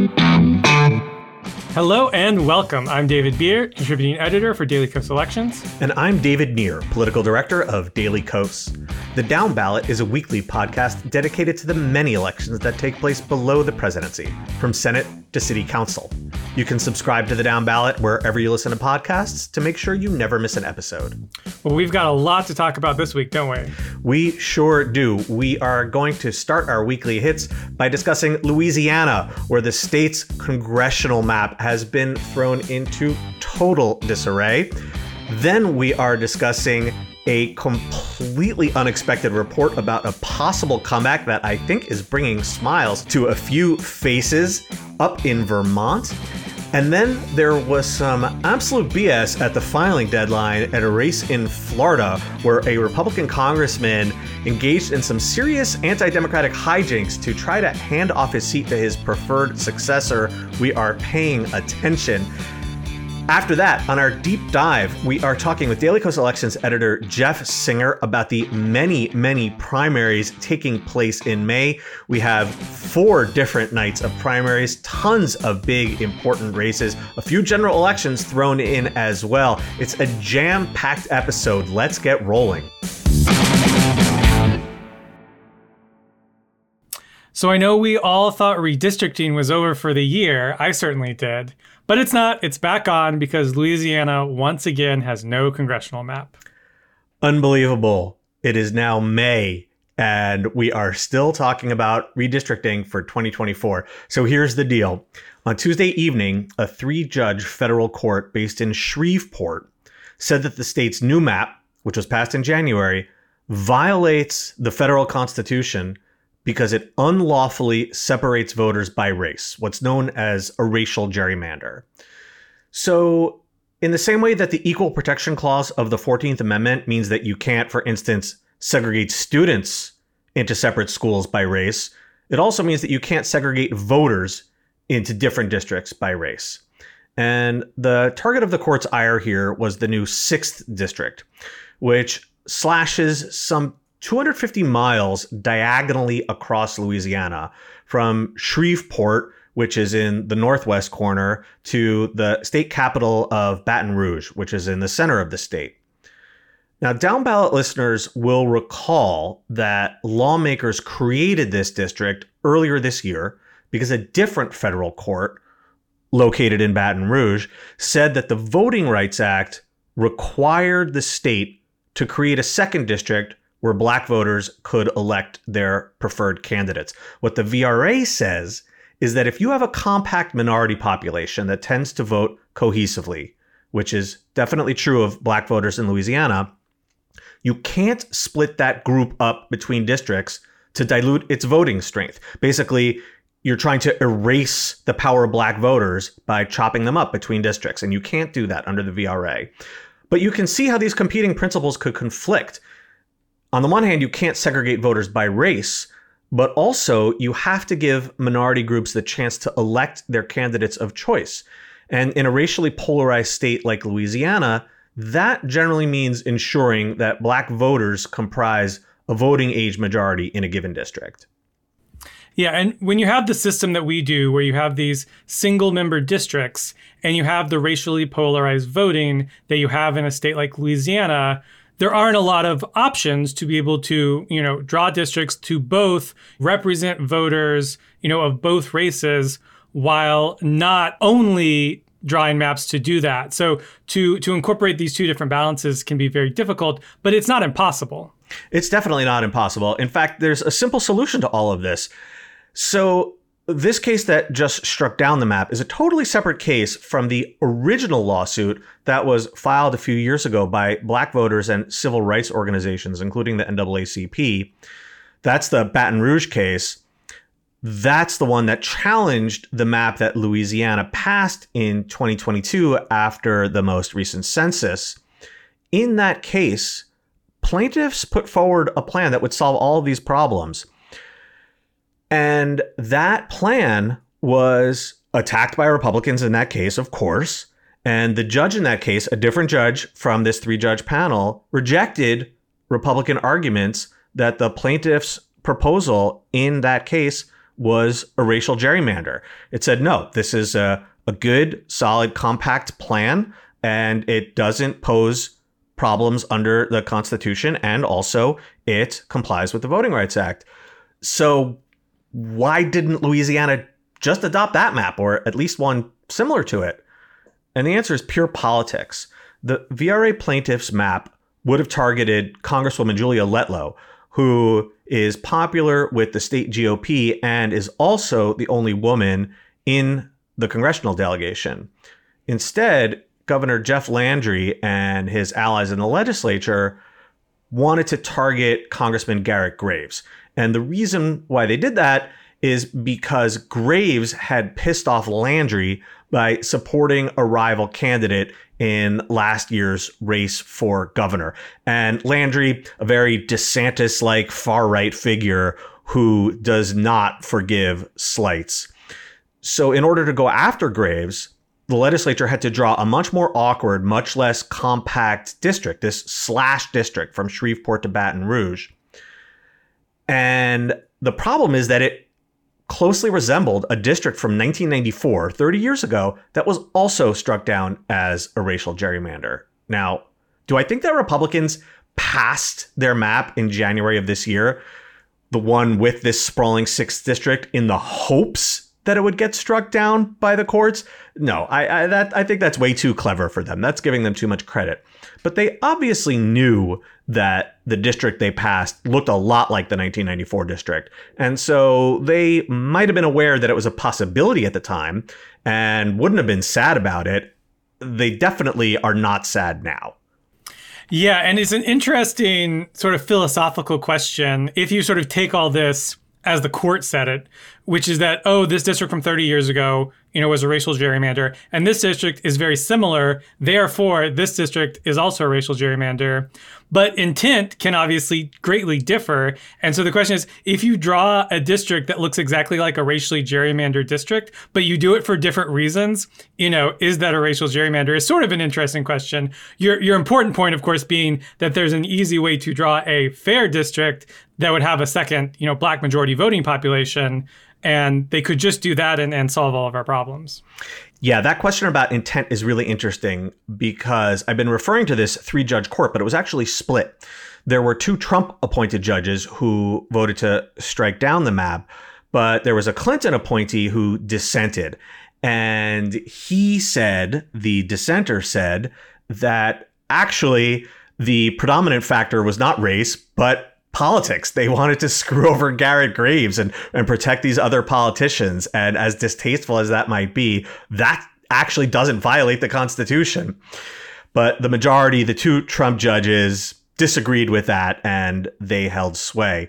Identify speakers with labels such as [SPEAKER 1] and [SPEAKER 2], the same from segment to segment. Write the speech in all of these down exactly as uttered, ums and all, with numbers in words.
[SPEAKER 1] Hello and welcome. I'm David Beer, contributing editor for Daily Kos Elections.
[SPEAKER 2] And I'm David Neer, political director of Daily Kos. The Down Ballot is a weekly podcast dedicated to the many elections that take place below the presidency, from Senate to City Council. You can subscribe to the Down Ballot wherever you listen to podcasts to make sure you never miss an episode.
[SPEAKER 1] Well, we've got a lot to talk about this week, don't we?
[SPEAKER 2] We sure do. We are going to start our weekly hits by discussing Louisiana, where the state's congressional map has been thrown into total disarray. Then we are discussing a completely unexpected report about a possible comeback that I think is bringing smiles to a few faces up in Vermont. And then there was some absolute B S at the filing deadline at a race in Florida where a Republican congressman engaged in some serious anti-democratic hijinks to try to hand off his seat to his preferred successor. We are paying attention. After that, on our deep dive, we are talking with Daily Kos Elections editor Jeff Singer about the many, many primaries taking place in May. We have four different nights of primaries, tons of big, important races, a few general elections thrown in as well. It's a jam-packed episode. Let's get rolling.
[SPEAKER 1] So I know we all thought redistricting was over for the year. I certainly did. But it's not. It's back on because Louisiana once again has no congressional map.
[SPEAKER 2] Unbelievable. It is now May, and we are still talking about redistricting for twenty twenty-four. So here's the deal. On Tuesday evening, a three-judge federal court based in Shreveport said that the state's new map, which was passed in January, violates the federal constitution because it unlawfully separates voters by race, what's known as a racial gerrymander. So in the same way that the Equal Protection Clause of the fourteenth Amendment means that you can't, for instance, segregate students into separate schools by race, it also means that you can't segregate voters into different districts by race. And the target of the court's ire here was the new sixth district, which slashes some two hundred fifty miles diagonally across Louisiana from Shreveport, which is in the northwest corner, to the state capital of Baton Rouge, which is in the center of the state. Now, Down Ballot listeners will recall that lawmakers created this district earlier this year because a different federal court located in Baton Rouge said that the Voting Rights Act required the state to create a second district where black voters could elect their preferred candidates. What the V R A says is that if you have a compact minority population that tends to vote cohesively, which is definitely true of black voters in Louisiana, you can't split that group up between districts to dilute its voting strength. Basically, you're trying to erase the power of black voters by chopping them up between districts, and you can't do that under the V R A. But you can see how these competing principles could conflict. On the one hand, you can't segregate voters by race, but also you have to give minority groups the chance to elect their candidates of choice. And in a racially polarized state like Louisiana, that generally means ensuring that black voters comprise a voting age majority in a given district.
[SPEAKER 1] Yeah, and when you have the system that we do, where you have these single member districts and you have the racially polarized voting that you have in a state like Louisiana, there aren't a lot of options to be able to, you know, draw districts to both represent voters, you know, of both races, while not only drawing maps to do that. So to to incorporate these two different balances can be very difficult, but it's not impossible.
[SPEAKER 2] It's definitely not impossible. In fact, there's a simple solution to all of this. So this case that just struck down the map is a totally separate case from the original lawsuit that was filed a few years ago by black voters and civil rights organizations, including the N double A C P. That's the Baton Rouge case. That's the one that challenged the map that Louisiana passed in twenty twenty-two after the most recent census. In that case, plaintiffs put forward a plan that would solve all of these problems. And that plan was attacked by Republicans in that case, of course. And the judge in that case, a different judge from this three-judge panel, rejected Republican arguments that the plaintiff's proposal in that case was a racial gerrymander. It said, no, this is a, a good, solid, compact plan, and it doesn't pose problems under the Constitution, and also it complies with the Voting Rights Act. So why didn't Louisiana just adopt that map, or at least one similar to it? And the answer is pure politics. The V R A plaintiffs' map would have targeted Congresswoman Julia Letlow, who is popular with the state G O P and is also the only woman in the congressional delegation. Instead, Governor Jeff Landry and his allies in the legislature wanted to target Congressman Garrett Graves. And the reason why they did that is because Graves had pissed off Landry by supporting a rival candidate in last year's race for governor. And Landry, a very DeSantis-like far-right figure who does not forgive slights. So in order to go after Graves, the legislature had to draw a much more awkward, much less compact district, this slash district from Shreveport to Baton Rouge. And the problem is that it closely resembled a district from nineteen ninety-four, thirty years ago, that was also struck down as a racial gerrymander. Now, do I think that Republicans passed their map in January of this year, the one with this sprawling sixth district, in the hopes that it would get struck down by the courts? No, I I, that, I think that's way too clever for them. That's giving them too much credit. But they obviously knew that the district they passed looked a lot like the nineteen ninety-four district. And so they might have been aware that it was a possibility at the time and wouldn't have been sad about it. They definitely are not sad now.
[SPEAKER 1] Yeah, and it's an interesting sort of philosophical question. If you sort of take all this as the court said it, which is that, oh, this district from thirty years ago, you know, was a racial gerrymander, and this district is very similar. Therefore, this district is also a racial gerrymander. But intent can obviously greatly differ. And so the question is, if you draw a district that looks exactly like a racially gerrymandered district, but you do it for different reasons, you know, is that a racial gerrymander? Is sort of an interesting question. Your your important point, of course, being that there's an easy way to draw a fair district that would have a second, you know, black majority voting population, and they could just do that and, and solve all of our problems.
[SPEAKER 2] Yeah, that question about intent is really interesting because I've been referring to this three-judge court, but it was actually split. There were two Trump-appointed judges who voted to strike down the map, but there was a Clinton appointee who dissented. And he said, the dissenter said, that actually the predominant factor was not race, but politics. They wanted to screw over Garrett Graves and, and protect these other politicians. And as distasteful as that might be, that actually doesn't violate the Constitution. But the majority, the two Trump judges, disagreed with that and they held sway.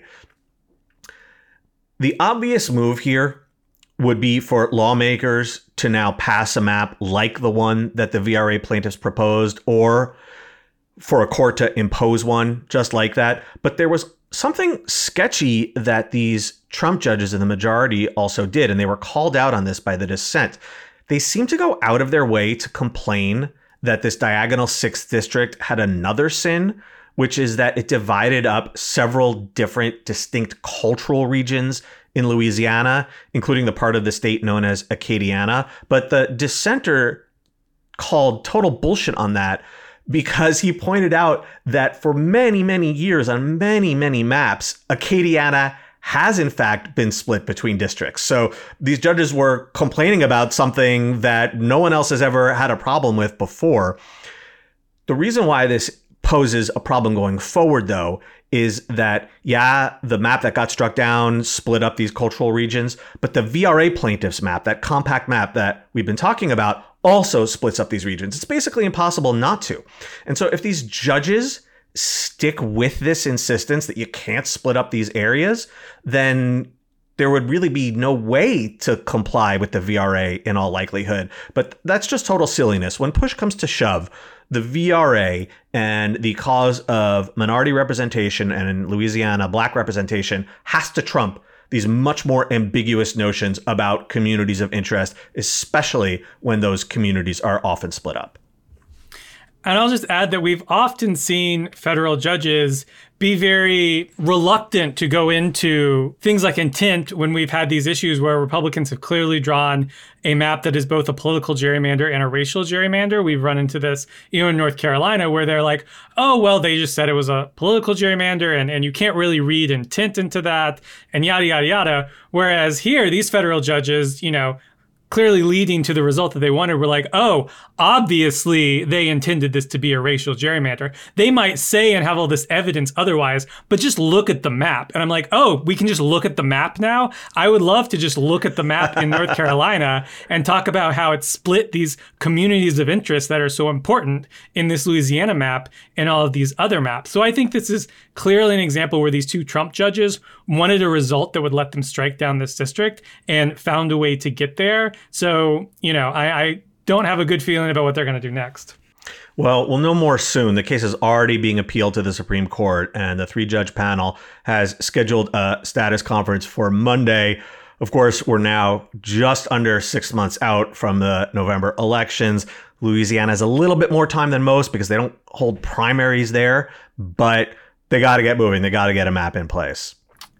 [SPEAKER 2] The obvious move here would be for lawmakers to now pass a map like the one that the V R A plaintiffs proposed, or for a court to impose one just like that. But there was something sketchy that these Trump judges in the majority also did, and they were called out on this by the dissent. They seemed to go out of their way to complain that this diagonal sixth district had another sin, which is that it divided up several different distinct cultural regions in Louisiana, including the part of the state known as Acadiana. But the dissenter called total bullshit on that, because he pointed out that for many, many years on many, many maps, Acadiana has in fact been split between districts. So these judges were complaining about something that no one else has ever had a problem with before. The reason why this poses a problem going forward, though, is that, yeah, the map that got struck down split up these cultural regions, but the V R A plaintiffs map, that compact map that we've been talking about, also splits up these regions. It's basically impossible not to. And so if these judges stick with this insistence that you can't split up these areas, then there would really be no way to comply with the V R A in all likelihood. But that's just total silliness. When push comes to shove, the V R A and the cause of minority representation, and in Louisiana, black representation, has to trump these much more ambiguous notions about communities of interest, especially when those communities are often split up.
[SPEAKER 1] And I'll just add that we've often seen federal judges be very reluctant to go into things like intent when we've had these issues where Republicans have clearly drawn a map that is both a political gerrymander and a racial gerrymander. We've run into this, you know, in North Carolina, where they're like, oh, well, they just said it was a political gerrymander and, and you can't really read intent into that and yada, yada, yada. Whereas here, these federal judges, you know, clearly leading to the result that they wanted, were like, oh, obviously they intended this to be a racial gerrymander. They might say and have all this evidence otherwise, but just look at the map. And I'm like, oh, we can just look at the map now? I would love to just look at the map in North Carolina and talk about how it split these communities of interest that are so important in this Louisiana map and all of these other maps. So I think this is clearly an example where these two Trump judges wanted a result that would let them strike down this district and found a way to get there. So, you know, I, I don't have a good feeling about what they're going to do next.
[SPEAKER 2] Well, we'll know more soon. The case is already being appealed to the Supreme Court, and the three-judge panel has scheduled a status conference for Monday. Of course, we're now just under six months out from the November elections. Louisiana has a little bit more time than most because they don't hold primaries there, but they got to get moving. They got to get a map in place.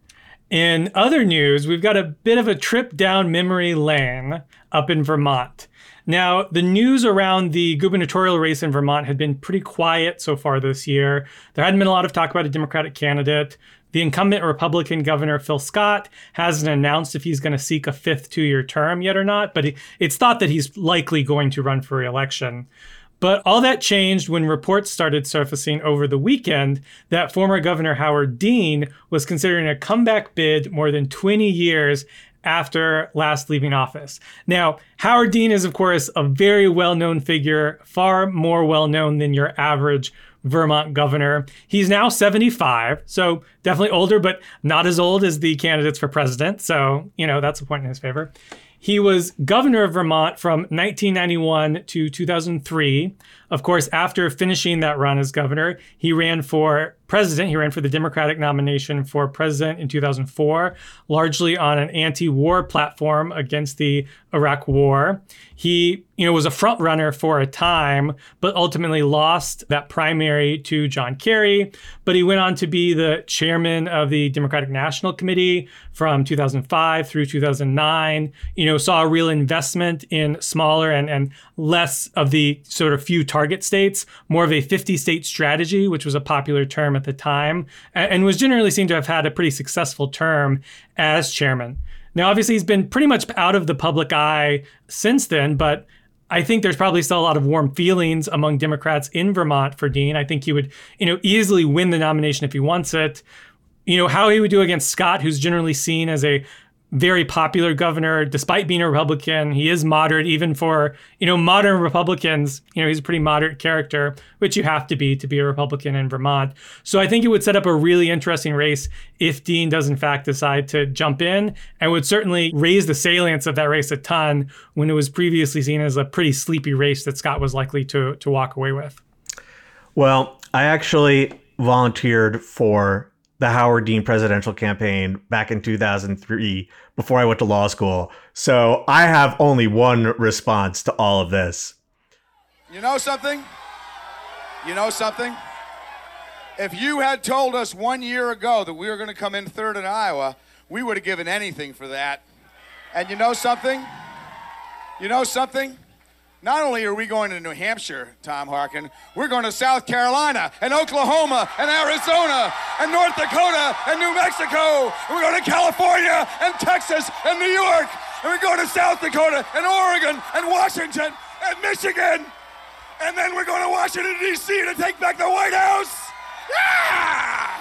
[SPEAKER 1] In other news, we've got a bit of a trip down memory lane up in Vermont. Now, the news around the gubernatorial race in Vermont had been pretty quiet so far this year. There hadn't been a lot of talk about a Democratic candidate. The incumbent Republican governor, Phil Scott, hasn't announced if he's going to seek a fifth two-year term yet or not, but it's thought that he's likely going to run for re-election. But all that changed when reports started surfacing over the weekend that former Governor Howard Dean was considering a comeback bid more than twenty years after last leaving office. Now, Howard Dean is, of course, a very well-known figure, far more well-known than your average Vermont governor. He's now seventy-five, so definitely older, but not as old as the candidates for president. So, you know, that's a point in his favor. He was governor of Vermont from nineteen ninety-one to two thousand three. Of course, after finishing that run as governor, he ran for president. He ran for the Democratic nomination for president in two thousand four, largely on an anti-war platform against the Iraq War. He, you know, was a front runner for a time, but ultimately lost that primary to John Kerry. But he went on to be the chairman of the Democratic National Committee from two thousand five through two thousand nine. You know, saw a real investment in smaller and, and less of the sort of few target states, more of a fifty-state strategy, which was a popular term at the time, and was generally seen to have had a pretty successful term as chairman. Now, obviously, he's been pretty much out of the public eye since then, but I think there's probably still a lot of warm feelings among Democrats in Vermont for Dean. I think he would, you know, easily win the nomination if he wants it. You know, how he would do against Scott, who's generally seen as a very popular governor, despite being a Republican. He is moderate, even for, you know, modern Republicans. You know, he's a pretty moderate character, which you have to be to be a Republican in Vermont. So I think it would set up a really interesting race if Dean does, in fact, decide to jump in, and would certainly raise the salience of that race a ton when it was previously seen as a pretty sleepy race that Scott was likely to, to walk away with.
[SPEAKER 2] Well, I actually volunteered for the Howard Dean presidential campaign back in two thousand three before I went to law school. So I have only one response to all of this.
[SPEAKER 3] You know something? You know something? If you had told us one year ago that we were going to come in third in Iowa, we would have given anything for that. And you know something? You know something? Not only are we going to New Hampshire, Tom Harkin, we're going to South Carolina and Oklahoma and Arizona and North Dakota and New Mexico. And we're going to California and Texas and New York. And we're going to South Dakota and Oregon and Washington and Michigan. And then we're going to Washington, D C to take back the White House. Yeah!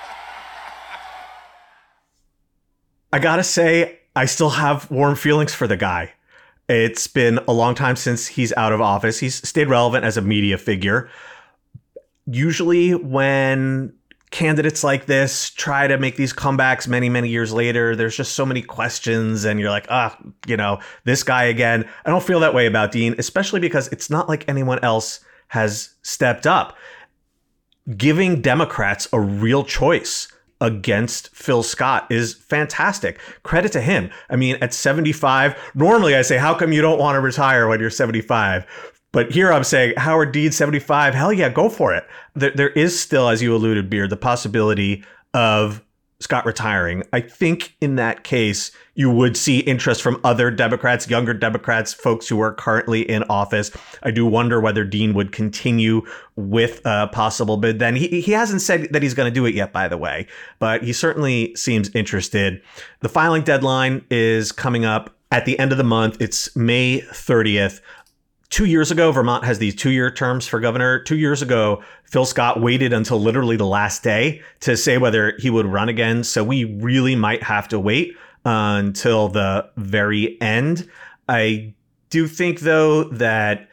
[SPEAKER 2] I gotta say, I still have warm feelings for the guy. It's been a long time since he's out of office. He's stayed relevant as a media figure. Usually when candidates like this try to make these comebacks many, many years later, there's just so many questions and you're like, ah, you know, this guy again. I don't feel that way about Dean, especially because it's not like anyone else has stepped up. Giving Democrats a real choice against Phil Scott is fantastic. Credit to him. I mean, at seventy-five, normally I say, how come you don't want to retire when you're seventy-five? But here I'm saying Howard Dean seventy-five, hell yeah, go for it. There, there is still, as you alluded, Beard, the possibility of Scott retiring. I think in that case, you would see interest from other Democrats, younger Democrats, folks who are currently in office. I do wonder whether Dean would continue with a possible bid then. He, he hasn't said that he's going to do it yet, by the way, but he certainly seems interested. The filing deadline is coming up at the end of the month. It's May thirtieth. Two years ago, Vermont has these two-year terms for governor. Two years ago, Phil Scott waited until literally the last day to say whether he would run again. So we really might have to wait uh, until the very end. I do think, though, that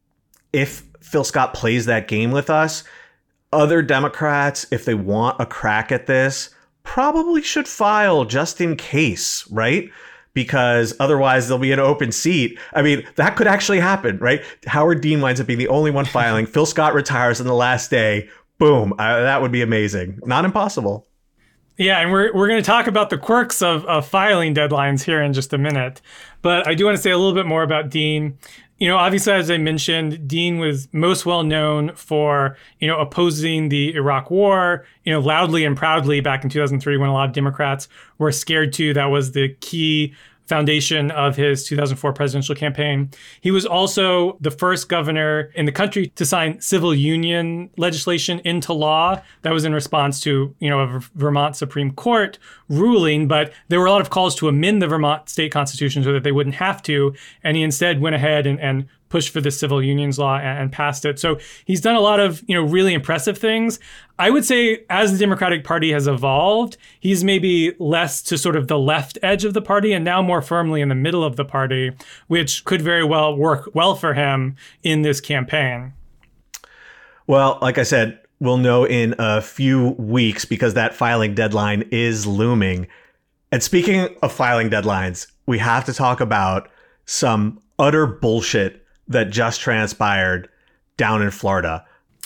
[SPEAKER 2] if Phil Scott plays that game with us, other Democrats, if they want a crack at this, probably should file just in case, right? Because otherwise there'll be an open seat. I mean, that could actually happen, right? Howard Dean winds up being the only one filing. Phil Scott retires on the last day. Boom. Uh, that would be amazing. Not impossible.
[SPEAKER 1] Yeah, and we're we're going to talk about the quirks of, of filing deadlines here in just a minute. But I do want to say a little bit more about Dean. You know, obviously, as I mentioned, Dean was most well known for, you know, opposing the Iraq War, you know, loudly and proudly back in two thousand three when a lot of Democrats were scared to. That was the key foundation of his two thousand four presidential campaign. He was also the first governor in the country to sign civil union legislation into law. That was in response to, you know, a Vermont Supreme Court ruling, but there were a lot of calls to amend the Vermont state constitution so that they wouldn't have to. And he instead went ahead and, and pushed for the civil unions law and, and passed it. So he's done a lot of, you know, really impressive things. I would say as the Democratic Party has evolved, he's maybe less to sort of the left edge of the party and now more firmly in the middle of the party, which could very well work well for him in this campaign.
[SPEAKER 2] Well, like I said, we'll know in a few weeks because that filing deadline is looming. And speaking of filing deadlines, we have to talk about some utter bullshit that just transpired down in Florida.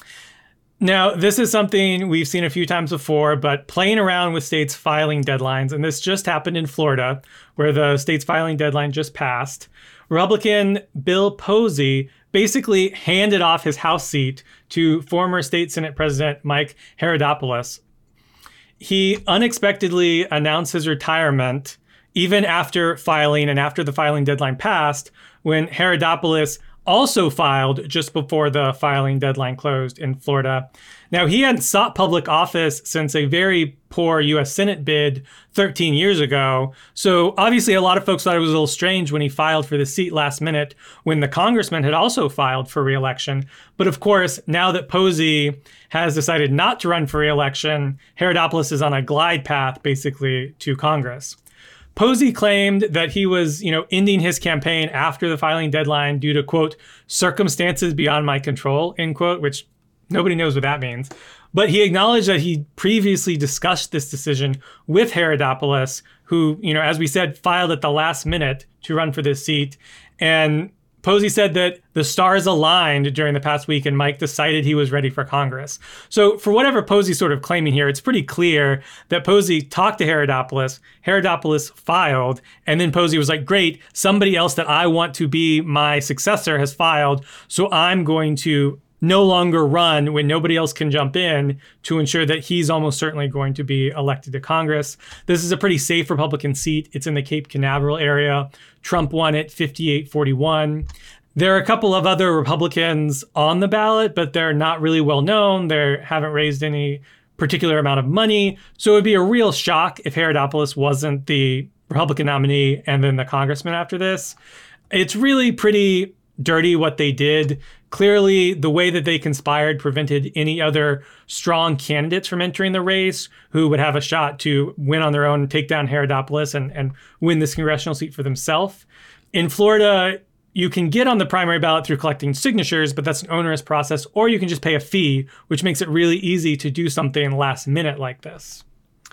[SPEAKER 1] Now, this is something we've seen a few times before, but playing around with states filing deadlines, and this just happened in Florida, where the state's filing deadline just passed. Republican Bill Posey basically handed off his House seat to former State Senate President Mike Herodopoulos. He unexpectedly announced his retirement even after filing and after the filing deadline passed, when Herodopoulos also filed just before the filing deadline closed in Florida. Now, he hadn't sought public office since a very poor U S Senate bid thirteen years ago. So obviously, a lot of folks thought it was a little strange when he filed for the seat last minute when the congressman had also filed for re-election. But of course, now that Posey has decided not to run for re-election, Herodopoulos is on a glide path basically to Congress. Posey claimed that he was, you know, ending his campaign after the filing deadline due to, quote, circumstances beyond my control, end quote, which nobody knows what that means. But he acknowledged that he previously discussed this decision with Herodopoulos, who, you know, as we said, filed at the last minute to run for this seat. And Posey said that the stars aligned during the past week and Mike decided he was ready for Congress. So for whatever Posey's sort of claiming here, it's pretty clear that Posey talked to Herodopoulos, Herodopoulos filed, and then Posey was like, great, somebody else that I want to be my successor has filed, so I'm going to no longer run when nobody else can jump in to ensure that he's almost certainly going to be elected to Congress. This is a pretty safe Republican seat. It's in the Cape Canaveral area. Trump won it fifty-eight forty-one. There are a couple of other Republicans on the ballot, but they're not really well known. They haven't raised any particular amount of money. So it would be a real shock if Herodopoulos wasn't the Republican nominee and then the congressman after this. It's really pretty dirty what they did. Clearly, the way that they conspired prevented any other strong candidates from entering the race who would have a shot to win on their own and take down Herodopoulos and, and win this congressional seat for themselves. In Florida, you can get on the primary ballot through collecting signatures, but that's an onerous process, or you can just pay a fee, which makes it really easy to do something last minute like this.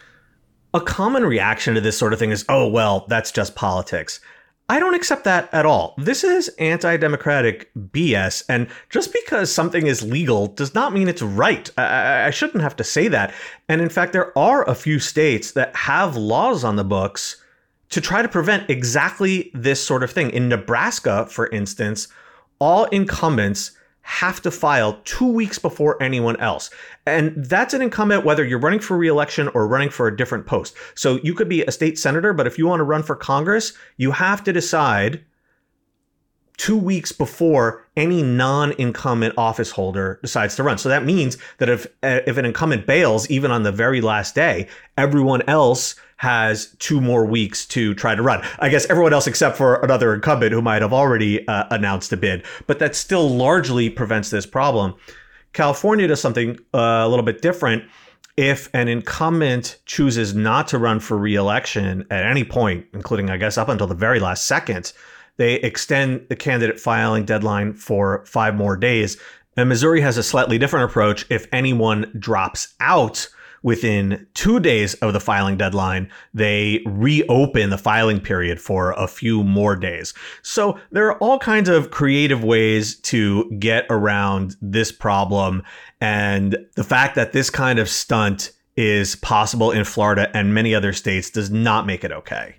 [SPEAKER 2] A common reaction to this sort of thing is, oh, well, that's just politics. I don't accept that at all. This is anti-democratic B S, and just because something is legal does not mean it's right. I, I shouldn't have to say that. And in fact, there are a few states that have laws on the books to try to prevent exactly this sort of thing. In Nebraska, for instance, all incumbents have to file two weeks before anyone else. And that's an incumbent whether you're running for re-election or running for a different post. So you could be a state senator, but if you want to run for Congress, you have to decide two weeks before any non-incumbent office holder decides to run. So that means that if if an incumbent bails, even on the very last day, everyone else has two more weeks to try to run. I guess everyone else except for another incumbent who might have already uh, announced a bid. But that still largely prevents this problem. California does something uh, a little bit different. If an incumbent chooses not to run for re-election at any point, including, I guess, up until the very last second, they extend the candidate filing deadline for five more days. And Missouri has a slightly different approach. If anyone drops out within two days of the filing deadline, they reopen the filing period for a few more days. So there are all kinds of creative ways to get around this problem. And the fact that this kind of stunt is possible in Florida and many other states does not make it okay.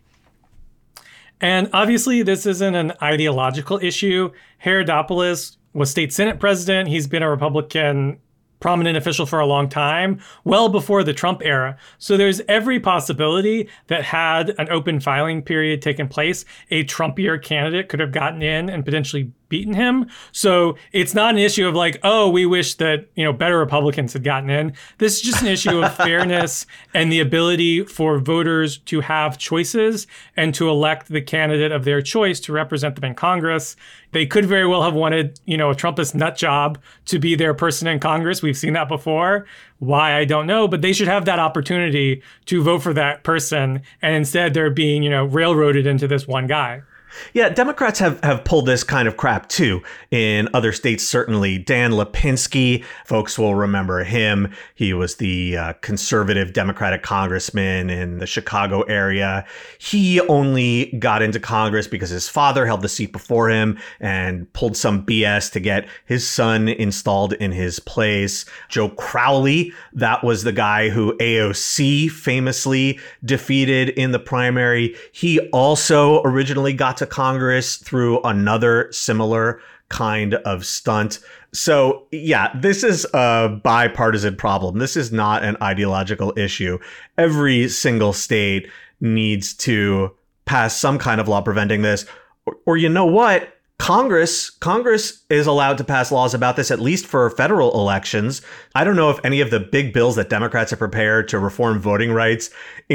[SPEAKER 1] And obviously, this isn't an ideological issue. Herodopoulos was state Senate president. He's been a Republican prominent official for a long time, well before the Trump era. So there's every possibility that had an open filing period taken place, a Trumpier candidate could have gotten in and potentially beaten him. So it's not an issue of like, oh, we wish that, you know, better Republicans had gotten in. This is just an issue of fairness and the ability for voters to have choices and to elect the candidate of their choice to represent them in Congress. They could very well have wanted, you know, a Trumpist nut job to be their person in Congress. We've seen that before. Why, I don't know, but they should have that opportunity to vote for that person. And instead they're being, you know, railroaded into this one guy.
[SPEAKER 2] Yeah, Democrats have, have pulled this kind of crap, too, in other states, certainly. Dan Lipinski, folks will remember him. He was the uh, conservative Democratic congressman in the Chicago area. He only got into Congress because his father held the seat before him and pulled some B S to get his son installed in his place. Joe Crowley, that was the guy who A O C famously defeated in the primary. He also originally got to Congress through another similar kind of stunt. So yeah, this is a bipartisan problem. This is not an ideological issue. Every single state needs to pass some kind of law preventing this. Or, or you know what? Congress, Congress is allowed to pass laws about this, at least for federal elections. I don't know if any of the big bills that Democrats have prepared to reform voting rights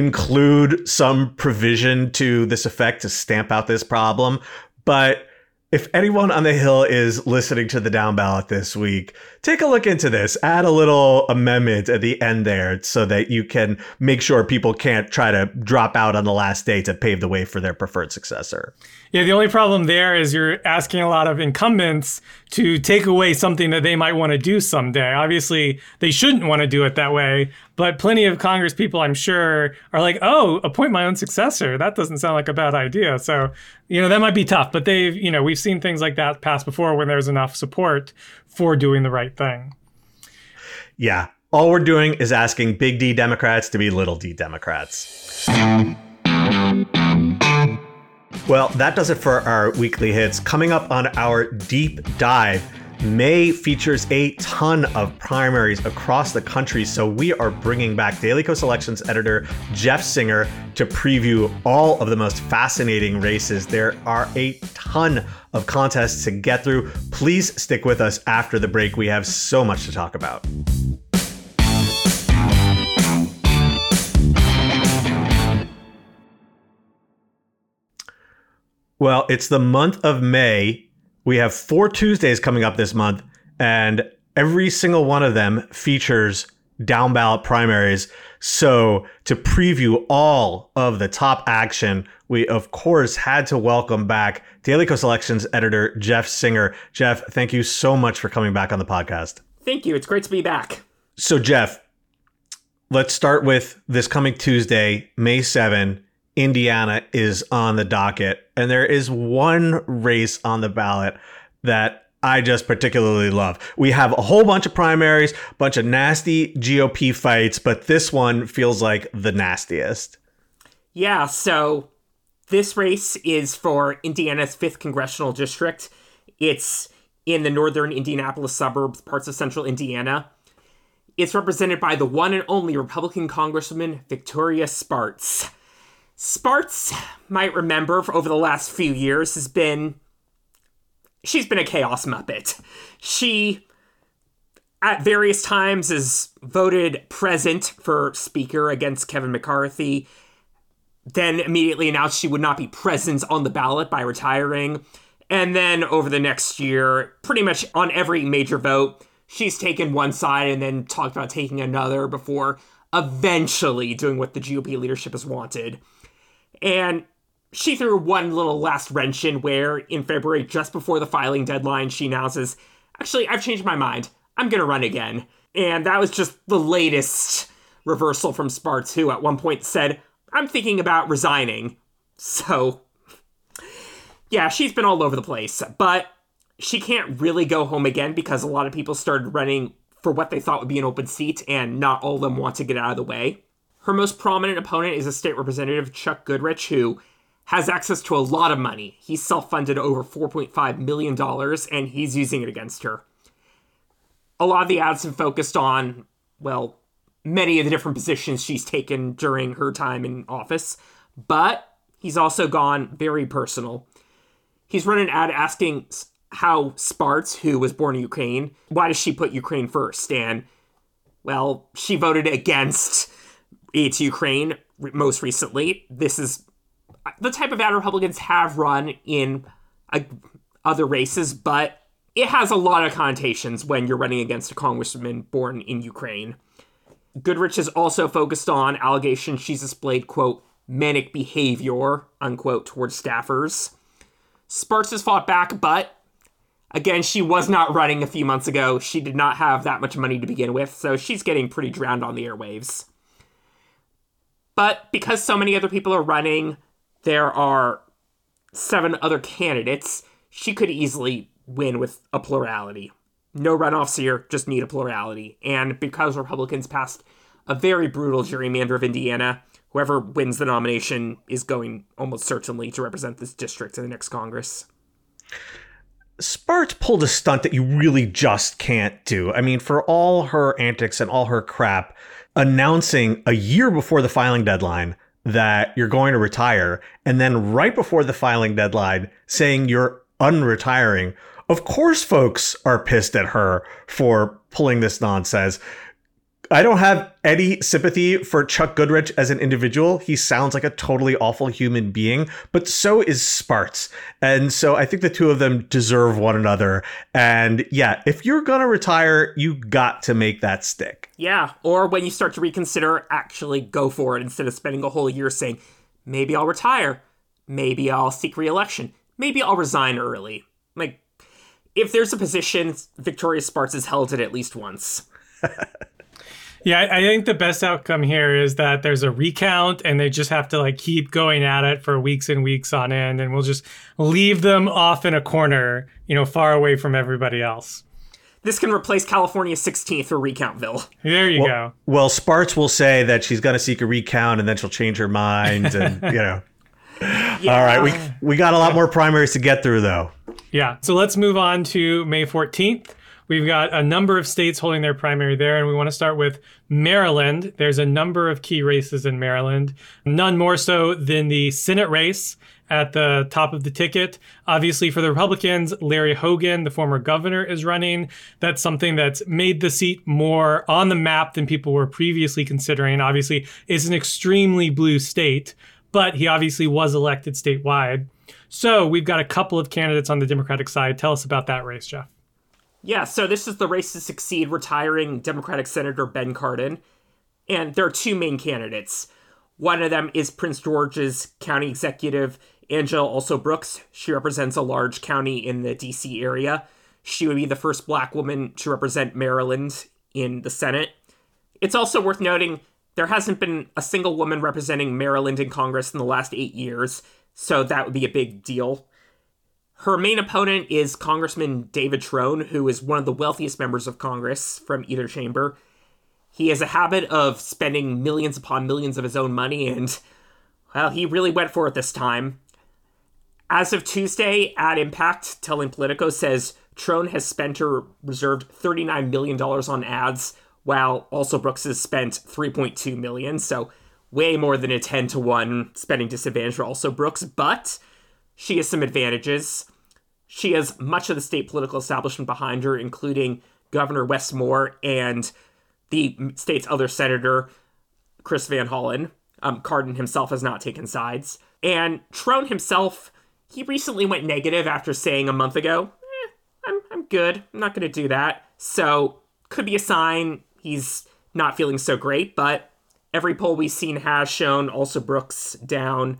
[SPEAKER 2] include some provision to this effect to stamp out this problem. But if anyone on the Hill is listening to the down ballot this week, take a look into this. Add a little amendment at the end there so that you can make sure people can't try to drop out on the last day to pave the way for their preferred successor.
[SPEAKER 1] Yeah, the only problem there is you're asking a lot of incumbents to take away something that they might want to do someday. Obviously, they shouldn't want to do it that way, but plenty of Congress people, I'm sure, are like, oh, appoint my own successor. That doesn't sound like a bad idea. So, you know, that might be tough, but they've, you know, we've seen things like that pass before when there's enough support for doing the right thing.
[SPEAKER 2] Yeah, all we're doing is asking big D Democrats to be little d Democrats. Well, that does it for our weekly hits. Coming up on our deep dive, May features a ton of primaries across the country, so we are bringing back Daily Kos Elections editor Jeff Singer to preview all of the most fascinating races. There are a ton of contests to get through. Please stick with us after the break. We have so much to talk about. Well, it's the month of May. We have four Tuesdays coming up this month, and every single one of them features down ballot primaries. So to preview all of the top action, we of course had to welcome back Daily Kos Elections editor Jeff Singer. Jeff, thank you so much for coming back on the podcast.
[SPEAKER 4] Thank you. It's great to be back.
[SPEAKER 2] So Jeff, let's start with this coming Tuesday, May seventh. Indiana is on the docket, and there is one race on the ballot that I just particularly love. We have a whole bunch of primaries, a bunch of nasty G O P fights, but this one feels like the nastiest.
[SPEAKER 4] Yeah, so this race is for Indiana's fifth congressional district. It's in the northern Indianapolis suburbs, parts of central Indiana. It's represented by the one and only Republican Congresswoman Victoria Spartz. Spartz, might remember, for over the last few years, has been... She's been a chaos muppet. She, at various times, has voted present for Speaker against Kevin McCarthy, then immediately announced she would not be present on the ballot by retiring. And then over the next year, pretty much on every major vote, she's taken one side and then talked about taking another before eventually doing what the G O P leadership has wanted. And she threw one little last wrench in where in February, just before the filing deadline, she announces, actually, I've changed my mind. I'm going to run again. And that was just the latest reversal from Spartz, who at one point said, I'm thinking about resigning. So, yeah, she's been all over the place. But she can't really go home again because a lot of people started running for what they thought would be an open seat, and not all of them want to get out of the way. Her most prominent opponent is a state representative, Chuck Goodrich, who has access to a lot of money. He's self-funded over four point five million dollars, and he's using it against her. A lot of the ads have focused on, well, many of the different positions she's taken during her time in office, but he's also gone very personal. He's run an ad asking how Spartz, who was born in Ukraine, why does she put Ukraine first? And, well, she voted against aid to Ukraine most recently. This is the type of ad Republicans have run in uh, other races, but it has a lot of connotations when you're running against a congresswoman born in Ukraine. Goodrich has also focused on allegations she's displayed, quote, manic behavior, unquote, towards staffers. Spartz has fought back, but again, she was not running a few months ago. She did not have that much money to begin with, so she's getting pretty drowned on the airwaves. But because so many other people are running, there are seven other candidates, she could easily win with a plurality. No runoffs here, just need a plurality. And because Republicans passed a very brutal gerrymander of Indiana, whoever wins the nomination is going almost certainly to represent this district in the next Congress.
[SPEAKER 2] Spartz pulled a stunt that you really just can't do. I mean, for all her antics and all her crap, announcing a year before the filing deadline that you're going to retire, and then right before the filing deadline saying you're unretiring. Of course, folks are pissed at her for pulling this nonsense. I don't have any sympathy for Chuck Goodrich as an individual. He sounds like a totally awful human being, but so is Spartz. And so I think the two of them deserve one another. And yeah, if you're going to retire, you got to make that stick.
[SPEAKER 4] Yeah, or when you start to reconsider, actually go for it instead of spending a whole year saying, maybe I'll retire, maybe I'll seek re-election, maybe I'll resign early. Like, if there's a position, Victoria Spartz has held it at least once.
[SPEAKER 1] Yeah, I think the best outcome here is that there's a recount and they just have to like keep going at it for weeks and weeks on end, and we'll just leave them off in a corner, you know, far away from everybody else.
[SPEAKER 4] This can replace California's sixteenth or Recountville.
[SPEAKER 1] There you
[SPEAKER 2] well,
[SPEAKER 1] go.
[SPEAKER 2] Well, Spartz will say that she's going to seek a recount and then she'll change her mind and, you know. Yeah. All right, we we got a lot more primaries to get through, though.
[SPEAKER 1] Yeah, so let's move on to May fourteenth. We've got a number of states holding their primary there, and we want to start with Maryland. There's a number of key races in Maryland, none more so than the Senate race at the top of the ticket. Obviously, for the Republicans, Larry Hogan, the former governor, is running. That's something that's made the seat more on the map than people were previously considering. Obviously, it's an extremely blue state, but he obviously was elected statewide. So we've got a couple of candidates on the Democratic side. Tell us about that race, Jeff.
[SPEAKER 4] Yeah, so this is the race to succeed retiring Democratic Senator Ben Cardin. And there are two main candidates. One of them is Prince George's county executive, Angela Also Brooks. She represents a large county in the D C area. She would be the first black woman to represent Maryland in the Senate. It's also worth noting there hasn't been a single woman representing Maryland in Congress in the last eight years, so that would be a big deal. Her main opponent is Congressman David Trone, who is one of the wealthiest members of Congress from either chamber. He has a habit of spending millions upon millions of his own money, and, well, he really went for it this time. As of Tuesday, Ad Impact, telling Politico, says Trone has spent or reserved thirty-nine million dollars on ads, while Also Brooks has spent three point two million dollars, so way more than a ten to one spending disadvantage for Also Brooks, but she has some advantages. She has much of the state political establishment behind her, including Governor Wes Moore and the state's other senator, Chris Van Hollen. Um, Cardin himself has not taken sides. And Trone himself, he recently went negative after saying a month ago, eh, I'm, I'm good. I'm not going to do that. So could be a sign he's not feeling so great, but every poll we've seen has shown Also Brooks down.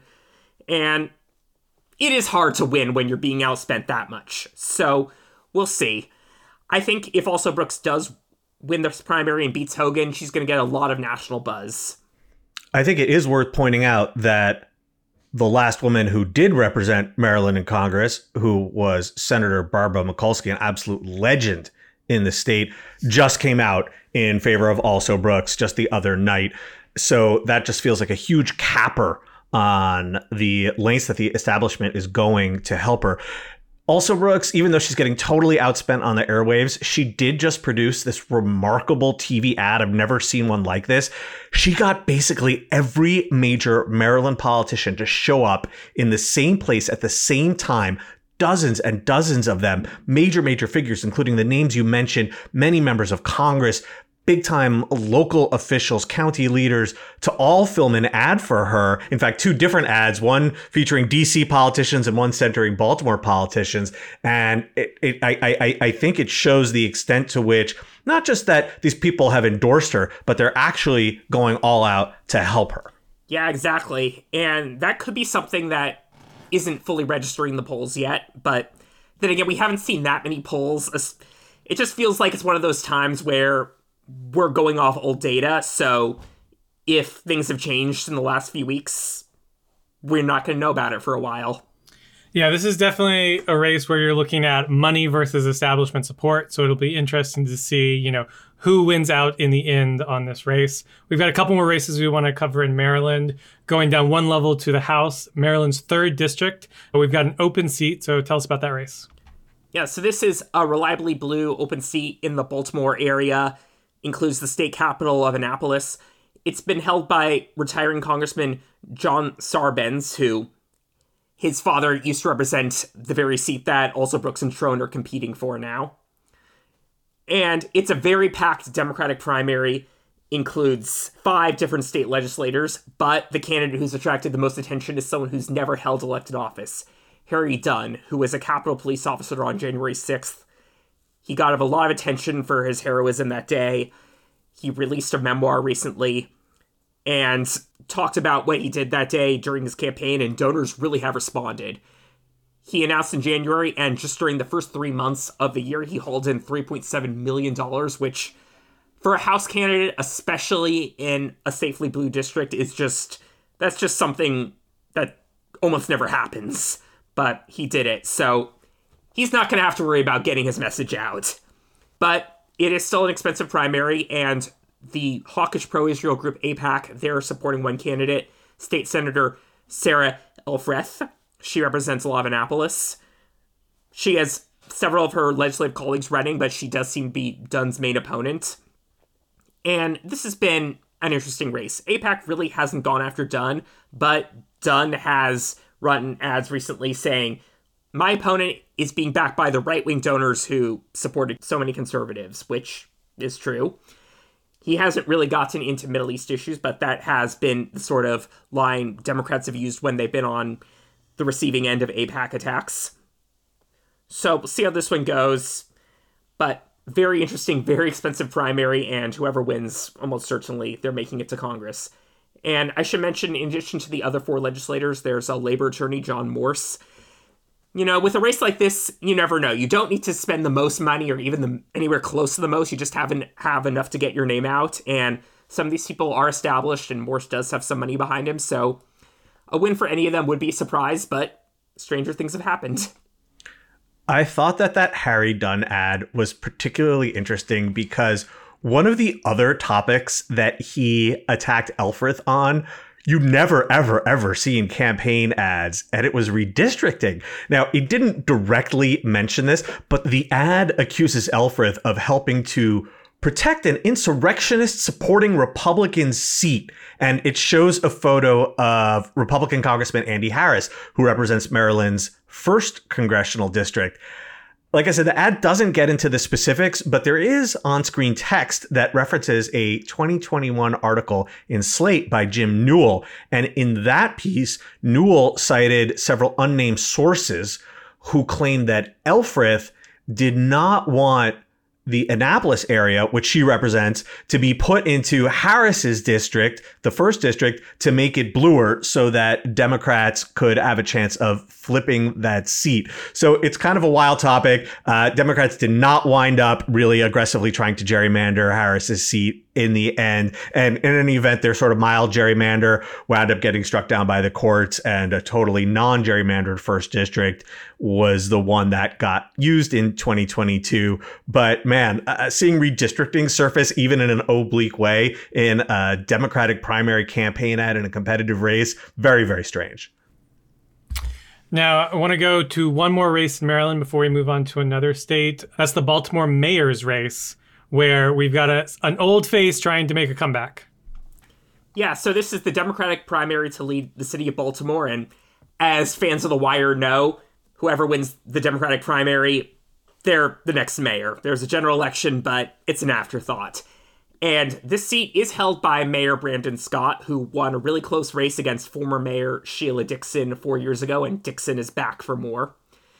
[SPEAKER 4] And it is hard to win when you're being outspent that much. So we'll see. I think if Also Brooks does win this primary and beats Hogan, she's going to get a lot of national buzz.
[SPEAKER 2] I think it is worth pointing out that the last woman who did represent Maryland in Congress, who was Senator Barbara Mikulski, an absolute legend in the state, just came out in favor of Also Brooks just the other night. So that just feels like a huge capper on the lengths that the establishment is going to help her. Also Brooks, even though she's getting totally outspent on the airwaves, she did just produce this remarkable T V ad. I've never seen one like this. She got basically every major Maryland politician to show up in the same place at the same time. Dozens and dozens of them, major, major figures, including the names you mentioned, many members of Congress, big-time local officials, county leaders, to all film an ad for her. In fact, two different ads, one featuring D C politicians and one centering Baltimore politicians. And it, it, I, I, I think it shows the extent to which, not just that these people have endorsed her, but they're actually going all out to help her.
[SPEAKER 4] Yeah, exactly. And that could be something that isn't fully registering the polls yet. But then again, we haven't seen that many polls. It just feels like it's one of those times where we're going off old data, so if things have changed in the last few weeks, we're not going to know about it for a while.
[SPEAKER 1] Yeah, this is definitely a race where you're looking at money versus establishment support, so it'll be interesting to see, you know, who wins out in the end on this race. We've got a couple more races we want to cover in Maryland, going down one level to the House, Maryland's third district. We've got an open seat, so tell us about that race.
[SPEAKER 4] Yeah, so this is a reliably blue open seat in the Baltimore area. Includes the state capital of Annapolis. It's been held by retiring Congressman John Sarbanes, who his father used to represent the very seat that Also Brooks and Trone are competing for now. And it's a very packed Democratic primary, includes five different state legislators, but the candidate who's attracted the most attention is someone who's never held elected office, Harry Dunn, who was a Capitol Police officer on January sixth. He got a lot of attention for his heroism that day. He released a memoir recently and talked about what he did that day during his campaign, and donors really have responded. He announced in January, and just during the first three months of the year, he hauled in three point seven million dollars, which for a House candidate, especially in a safely blue district, is just, that's just something that almost never happens. But he did it, so he's not going to have to worry about getting his message out. But it is still an expensive primary, and the hawkish pro-Israel group AIPAC, they're supporting one candidate, State Senator Sarah Elfreth. She represents a lot of Annapolis. She has several of her legislative colleagues running, but she does seem to be Dunn's main opponent. And this has been an interesting race. AIPAC really hasn't gone after Dunn, but Dunn has run ads recently saying, my opponent is being backed by the right-wing donors who supported so many conservatives, which is true. He hasn't really gotten into Middle East issues, but that has been the sort of line Democrats have used when they've been on the receiving end of AIPAC attacks. So we'll see how this one goes. But very interesting, very expensive primary, and whoever wins, almost certainly, they're making it to Congress. And I should mention, in addition to the other four legislators, there's a labor attorney, John Morse. You know, with a race like this, you never know. You don't need to spend the most money or even the, anywhere close to the most. You just haven't have enough to get your name out. And some of these people are established, and Morse does have some money behind him. So a win for any of them would be a surprise, but stranger things have happened.
[SPEAKER 2] I thought that that Harry Dunn ad was particularly interesting because one of the other topics that he attacked Elfreth on you never, ever, ever seen campaign ads, and it was redistricting. Now, it didn't directly mention this, but the ad accuses Elfreth of helping to protect an insurrectionist supporting Republican seat. And it shows a photo of Republican Congressman Andy Harris, who represents Maryland's first congressional district. Like I said, the ad doesn't get into the specifics, but there is on-screen text that references a twenty twenty-one article in Slate by Jim Newell. And in that piece, Newell cited several unnamed sources who claimed that Elfreth did not want the Annapolis area, which she represents, to be put into Harris's district, the first district, to make it bluer so that Democrats could have a chance of flipping that seat. So it's kind of a wild topic. Uh, Democrats did not wind up really aggressively trying to gerrymander Harris's seat in the end. And in any event, their sort of mild gerrymander wound up getting struck down by the courts, and a totally non-gerrymandered first district was the one that got used in twenty twenty-two. But man, uh, seeing redistricting surface even in an oblique way in a Democratic primary campaign ad in a competitive race, very, very strange.
[SPEAKER 1] Now, I want to go to one more race in Maryland before we move on to another state. That's the Baltimore mayor's race, where we've got a, an old face trying to make a comeback.
[SPEAKER 4] Yeah, so this is the Democratic primary to lead the city of Baltimore, and as fans of The Wire know, whoever wins the Democratic primary, they're the next mayor. There's a general election, but it's an afterthought. And this seat is held by Mayor Brandon Scott, who won a really close race against former Mayor Sheila Dixon four years ago, and Dixon is back for more.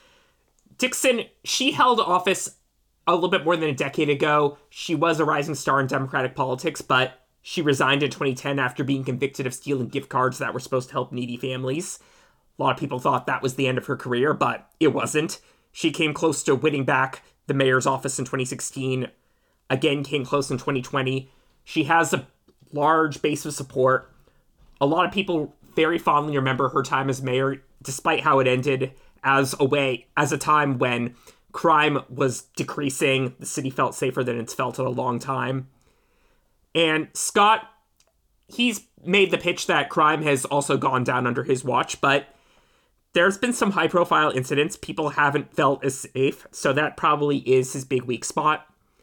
[SPEAKER 4] Dixon, she held office a little bit more than a decade ago. She was a rising star in Democratic politics, but she resigned in twenty ten after being convicted of stealing gift cards that were supposed to help needy families. A lot of people thought that was the end of her career, but it wasn't. She came close to winning back the mayor's office in twenty sixteen, again came close in twenty twenty. She has a large base of support. A lot of people very fondly remember her time as mayor, despite how it ended, as a way, as a time when crime was decreasing. The city felt safer than it's felt in a long time. And Scott, he's made the pitch that crime has also gone down under his watch, but there's been some high-profile incidents. People haven't felt as safe, so that probably is his big weak spot.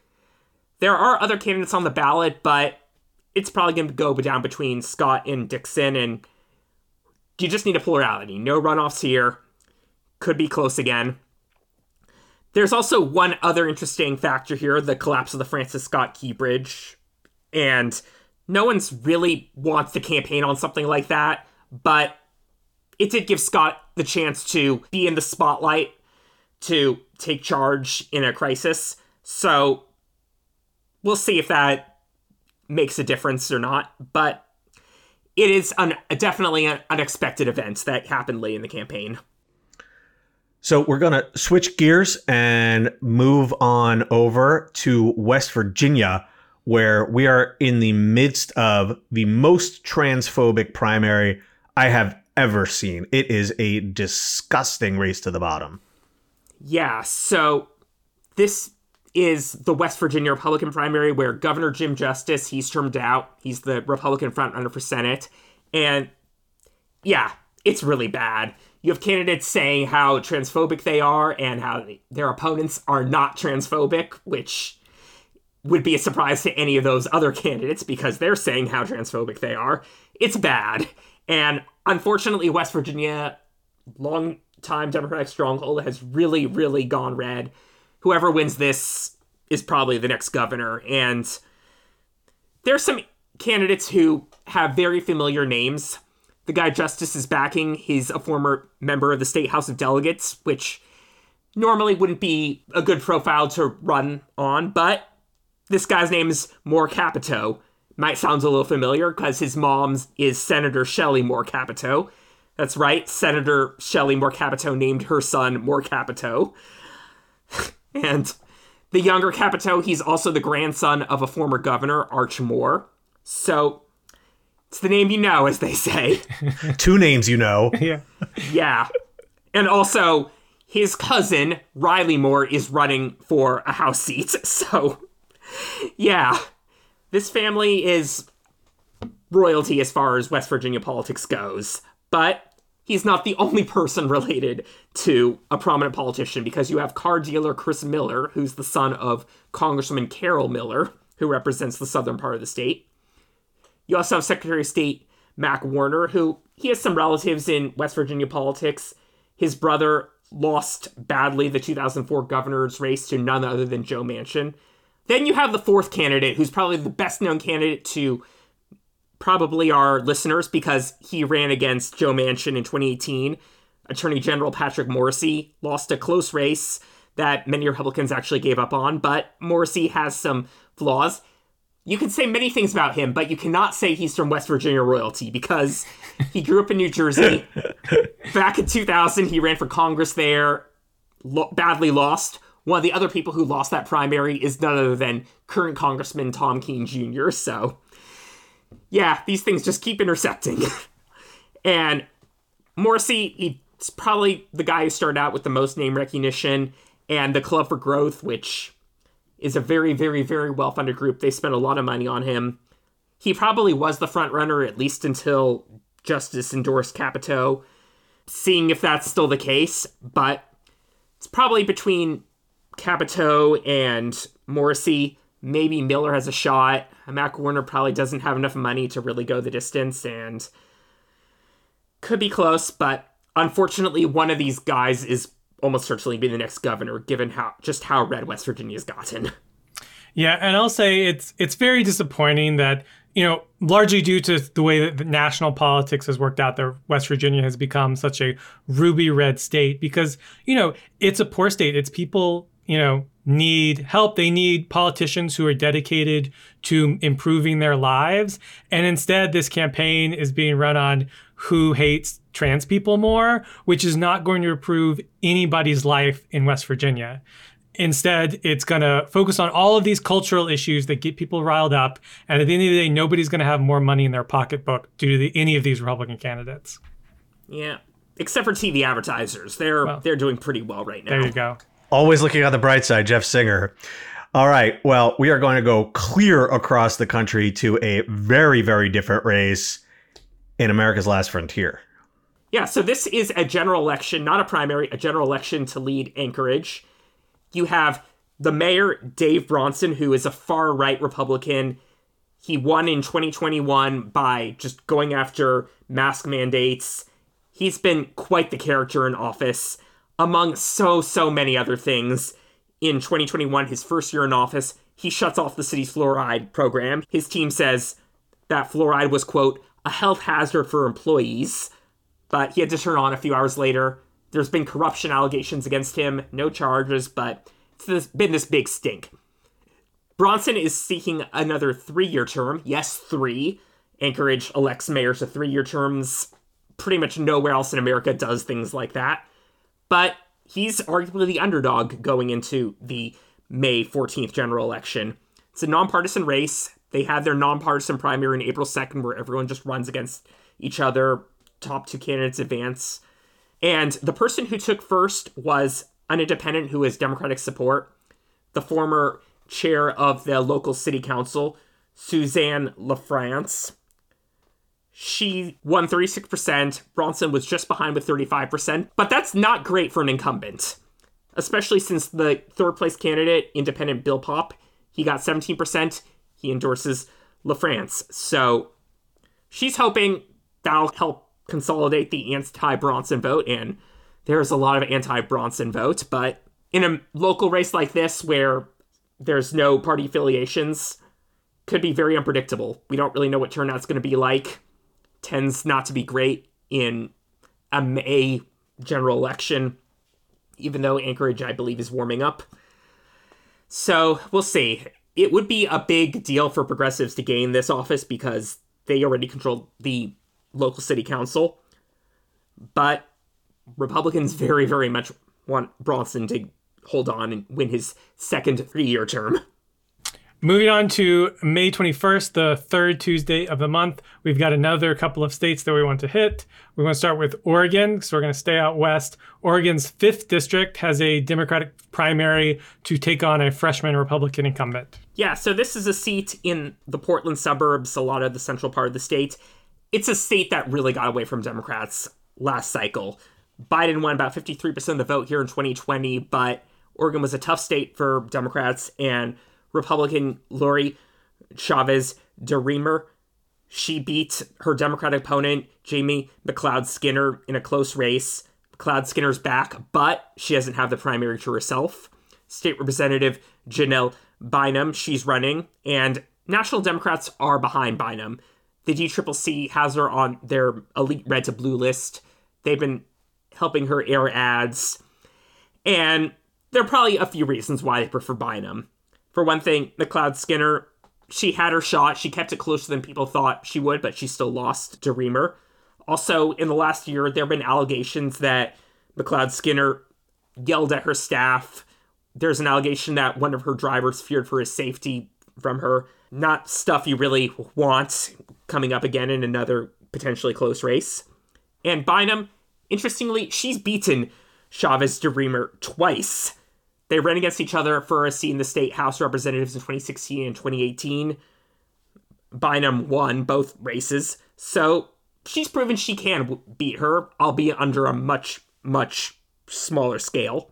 [SPEAKER 4] There are other candidates on the ballot, but it's probably going to go down between Scott and Dixon, and you just need a plurality. No runoffs here. Could be close again. There's also one other interesting factor here, the collapse of the Francis Scott Key Bridge. And no one's really wants to campaign on something like that, but it did give Scott the chance to be in the spotlight, to take charge in a crisis. So we'll see if that makes a difference or not, but it is an, definitely an unexpected event that happened late in the campaign.
[SPEAKER 2] So we're going to switch gears and move on over to West Virginia, where we are in the midst of the most transphobic primary I have ever seen. It is a disgusting race to the bottom.
[SPEAKER 4] Yeah, so this is the West Virginia Republican primary where Governor Jim Justice, he's termed out. He's the Republican frontrunner for Senate. And yeah, it's really bad. You have candidates saying how transphobic they are and how their opponents are not transphobic, which would be a surprise to any of those other candidates because they're saying how transphobic they are. It's bad. And unfortunately, West Virginia, long-time Democratic stronghold, has really, really gone red. Whoever wins this is probably the next governor. And there's some candidates who have very familiar names. The guy Justice is backing, he's a former member of the State House of Delegates, which normally wouldn't be a good profile to run on, but this guy's name is Moore Capito. Might sound a little familiar because his mom is Senator Shelley Moore Capito. That's right, Senator Shelley Moore Capito named her son Moore Capito. And the younger Capito, he's also the grandson of a former governor, Arch Moore. So it's the name you know, as they say.
[SPEAKER 2] Two names you know.
[SPEAKER 1] Yeah.
[SPEAKER 4] Yeah. And also, his cousin, Riley Moore, is running for a House seat. So, yeah. This family is royalty as far as West Virginia politics goes. But he's not the only person related to a prominent politician, because you have car dealer Chris Miller, who's the son of Congresswoman Carol Miller, who represents the southern part of the state. You also have Secretary of State Mac Warner, who he has some relatives in West Virginia politics. His brother lost badly the two thousand four governor's race to none other than Joe Manchin. Then you have the fourth candidate, who's probably the best known candidate to probably our listeners, because he ran against Joe Manchin in twenty eighteen. Attorney General Patrick Morrisey lost a close race that many Republicans actually gave up on, but Morrisey has some flaws. You can say many things about him, but you cannot say he's from West Virginia royalty, because he grew up in New Jersey. Back in two thousand, he ran for Congress there, lo- badly lost. One of the other people who lost that primary is none other than current Congressman Tom Keene Junior So, yeah, these things just keep intersecting. And Morrisey, he's probably the guy who started out with the most name recognition, and the Club for Growth, which is a very, very, very well-funded group. They spent a lot of money on him. He probably was the front runner, at least until Justice endorsed Capito, seeing if that's still the case. But it's probably between Capito and Morrisey. Maybe Miller has a shot. Mac Warner probably doesn't have enough money to really go the distance, and could be close, but unfortunately, one of these guys is almost certainly be the next governor, given how just how red West Virginia's gotten.
[SPEAKER 1] Yeah, and I'll say it's it's very disappointing that, you know, largely due to the way that the national politics has worked out, that West Virginia has become such a ruby red state, because, you know, it's a poor state. It's people, you know, need help. They need politicians who are dedicated to improving their lives. And instead, this campaign is being run on who hates trans people more, which is not going to improve anybody's life in West Virginia. Instead, it's going to focus on all of these cultural issues that get people riled up. And at the end of the day, nobody's going to have more money in their pocketbook due to the, any of these Republican candidates.
[SPEAKER 4] Yeah, except for T V advertisers. They're well, they're doing pretty well right now.
[SPEAKER 1] There you go.
[SPEAKER 2] Always looking on the bright side, Jeff Singer. All right, well, we are going to go clear across the country to a very, very different race in America's Last Frontier.
[SPEAKER 4] Yeah, so this is a general election, not a primary, a general election to lead Anchorage. You have the mayor, Dave Bronson, who is a far-right Republican. He won in twenty twenty-one by just going after mask mandates. He's been quite the character in office, among so, so many other things. In twenty twenty-one, his first year in office, he shuts off the city's fluoride program. His team says that fluoride was, quote, a health hazard for employees, but he had to turn on a few hours later. There's been corruption allegations against him, no charges, but it's been this big stink. Bronson is seeking another three-year term. Yes, three. Anchorage elects mayors to three-year terms. Pretty much nowhere else in America does things like that. But he's arguably the underdog going into the May fourteenth general election. It's a nonpartisan race. They had their nonpartisan primary on April second, where everyone just runs against each other. Top two candidates advance. And the person who took first was an independent who has Democratic support, the former chair of the local city council, Suzanne LaFrance. She won thirty-six percent. Bronson was just behind with thirty-five percent, but that's not great for an incumbent, especially since the third place candidate, independent Bill Popp, he got seventeen percent. He endorses LaFrance. So she's hoping that'll help consolidate the anti-Bronson vote, and there's a lot of anti-Bronson vote, but in a local race like this where there's no party affiliations, could be very unpredictable. We don't really know what turnout's going to be like. Tends not to be great in a May general election, even though Anchorage, I believe, is warming up. So we'll see. It would be a big deal for progressives to gain this office because they already control the local city council. But Republicans very, very much want Bronson to hold on and win his second three-year term.
[SPEAKER 1] Moving on to May twenty-first, the third Tuesday of the month, we've got another couple of states that we want to hit. We want to start with Oregon, so we're going to stay out west. Oregon's fifth district has a Democratic primary to take on a freshman Republican incumbent.
[SPEAKER 4] Yeah, so this is a seat in the Portland suburbs, a lot of the central part of the state. It's a state that really got away from Democrats last cycle. Biden won about fifty-three percent of the vote here in twenty twenty, but Oregon was a tough state for Democrats, and Republican Lori Chavez DeRemer, she beat her Democratic opponent, Jamie McLeod Skinner, in a close race. McLeod Skinner's back, but she doesn't have the primary to herself. State Representative Janelle Bynum, she's running, and National Democrats are behind Bynum. The D C C C has her on their elite red to blue list. They've been helping her air ads, and there are probably a few reasons why they prefer Bynum. For one thing, McLeod Skinner, she had her shot. She kept it closer than people thought she would, but she still lost to Reamer. Also, in the last year, there have been allegations that McLeod Skinner yelled at her staff. There's an allegation that one of her drivers feared for his safety from her. Not stuff you really want coming up again in another potentially close race. And Bynum, interestingly, she's beaten Chavez DeRemer twice. They ran against each other for a seat in the state House of Representatives in twenty sixteen and twenty eighteen. Bynum won both races, so she's proven she can beat her, albeit under a much, much smaller scale.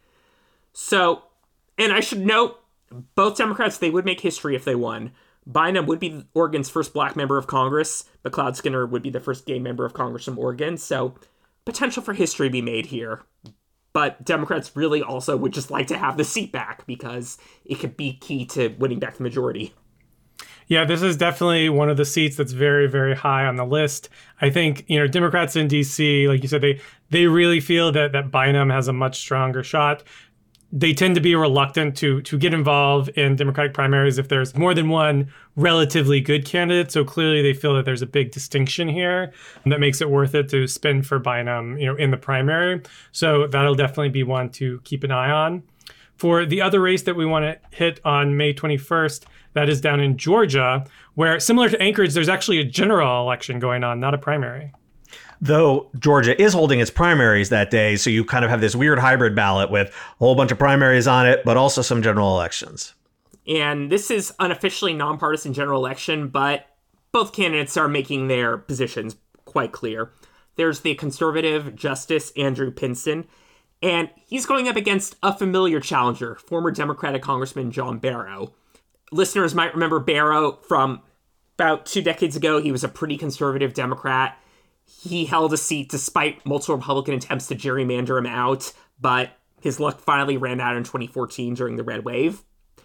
[SPEAKER 4] So, and I should note, both Democrats, they would make history if they won. Bynum would be Oregon's first black member of Congress. McLeod Skinner would be the first gay member of Congress from Oregon, so potential for history to be made here. But Democrats really also would just like to have the seat back because it could be key to winning back the majority.
[SPEAKER 1] Yeah, this is definitely one of the seats that's very, very high on the list. I think, you know, Democrats in D C, like you said, they they really feel that that Bynum has a much stronger shot. They tend to be reluctant to to get involved in Democratic primaries if there's more than one relatively good candidate. So clearly they feel that there's a big distinction here that makes it worth it to spend for Bynum, you know, in the primary. So that'll definitely be one to keep an eye on. For the other race that we want to hit on May twenty-first, that is down in Georgia, where similar to Anchorage, there's actually a general election going on, not a primary.
[SPEAKER 2] Though Georgia is holding its primaries that day, so you kind of have this weird hybrid ballot with a whole bunch of primaries on it, but also some general elections.
[SPEAKER 4] And this is unofficially nonpartisan general election, but both candidates are making their positions quite clear. There's the conservative Justice Andrew Pinson, and he's going up against a familiar challenger, former Democratic Congressman John Barrow. Listeners might remember Barrow from about two decades ago. He was a pretty conservative Democrat. He held a seat despite multiple Republican attempts to gerrymander him out, but his luck finally ran out in twenty fourteen during the Red Wave.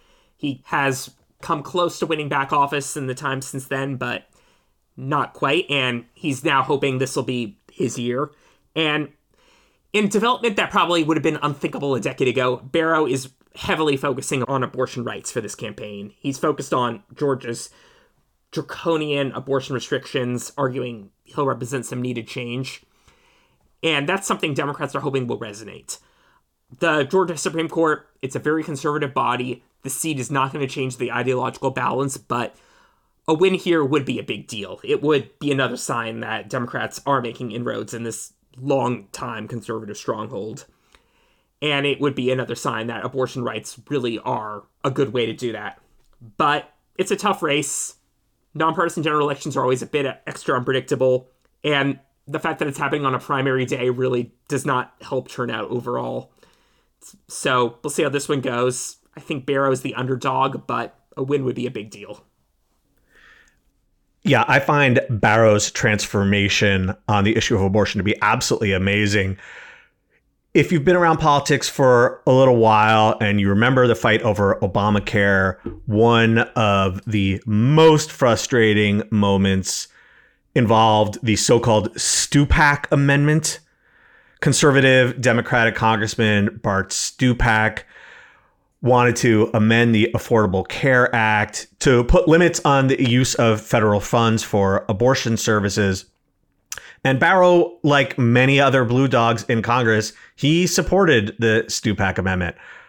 [SPEAKER 4] He has come close to winning back office in the time since then, but not quite, and he's now hoping this will be his year. And in development that probably would have been unthinkable a decade ago, Barrow is heavily focusing on abortion rights for this campaign. He's focused on Georgia's draconian abortion restrictions, arguing he'll represent some needed change. And that's something Democrats are hoping will resonate. The Georgia Supreme Court, it's a very conservative body. The seat is not going to change the ideological balance, but a win here would be a big deal. It would be another sign that Democrats are making inroads in this long-time conservative stronghold. And it would be another sign that abortion rights really are a good way to do that. But it's a tough race. Nonpartisan general elections are always a bit extra unpredictable, and the fact that it's happening on a primary day really does not help turnout overall. So we'll see how this one goes. I think Barrow's the underdog, but a win would be a big deal.
[SPEAKER 2] Yeah, I find Barrow's transformation on the issue of abortion to be absolutely amazing. If you've been around politics for a little while and you remember the fight over Obamacare, one of the most frustrating moments involved the so-called Stupak Amendment. Conservative Democratic Congressman Bart Stupak wanted to amend the Affordable Care Act to put limits on the use of federal funds for abortion services. And Barrow, like many other blue dogs in Congress, he supported the Stupak Amendment.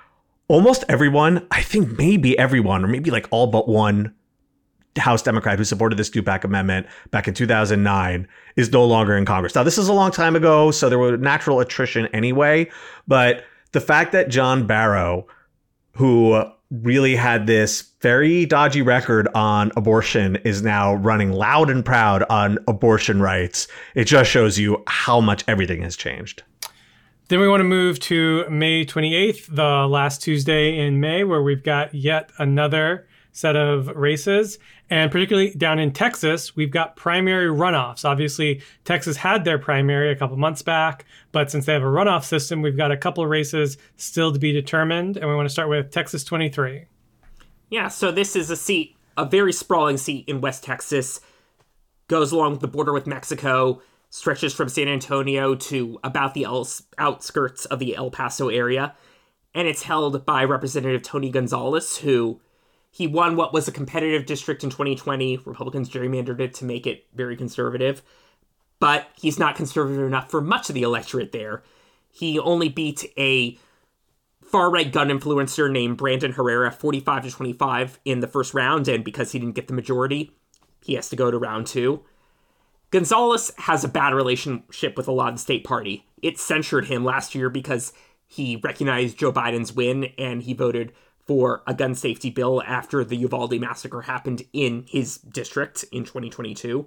[SPEAKER 2] almost everyone, I think maybe everyone, or maybe like all but one House Democrat who supported the Stupak Amendment back in two thousand nine is no longer in Congress. Now, this is a long time ago, so there was natural attrition anyway. But the fact that John Barrow, who really had this very dodgy record on abortion, is now running loud and proud on abortion rights, it just shows you how much everything has changed.
[SPEAKER 1] Then we want to move to May twenty-eighth, the last Tuesday in May, where we've got yet another set of races. And particularly down in Texas, we've got primary runoffs. Obviously, Texas had their primary a couple months back, but since they have a runoff system, we've got a couple of races still to be determined. And we want to start with Texas twenty-three.
[SPEAKER 4] Yeah, so this is a seat, a very sprawling seat in West Texas, goes along the border with Mexico, stretches from San Antonio to about the outskirts of the El Paso area. And it's held by Representative Tony Gonzalez, who he won what was a competitive district in twenty twenty. Republicans gerrymandered it to make it very conservative. But he's not conservative enough for much of the electorate there. He only beat a far-right gun influencer named Brandon Herrera forty-five to twenty-five in the first round, and because he didn't get the majority, he has to go to round two. Gonzalez has a bad relationship with a lot of the state party. It censured him last year because he recognized Joe Biden's win, and he voted for a gun safety bill after the Uvalde massacre happened in his district in twenty twenty-two.